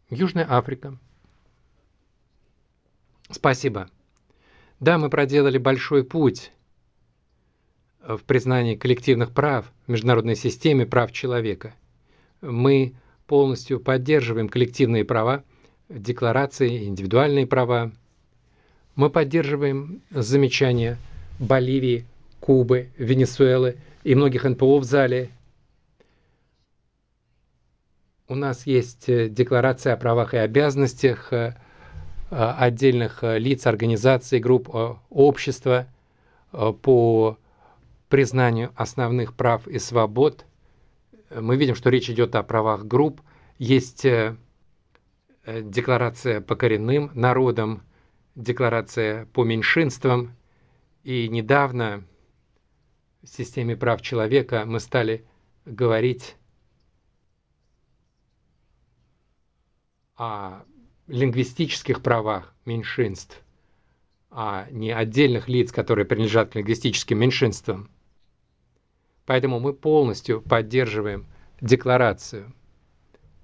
Южная Африка. Спасибо. Да, мы проделали большой путь в признании коллективных прав в международной системе прав человека. Мы полностью поддерживаем коллективные права, декларации, индивидуальные права. Мы поддерживаем замечания Боливии, Кубы, Венесуэлы и многих НПО в зале. У нас есть декларация о правах и обязанностях отдельных лиц, организаций, групп общества по признанию основных прав и свобод. Мы видим, что речь идет о правах групп. Есть декларация по коренным народам, декларация по меньшинствам. И недавно в системе прав человека мы стали говорить о лингвистических правах меньшинств, а не отдельных лиц, которые принадлежат к лингвистическим меньшинствам. Поэтому мы полностью поддерживаем декларацию.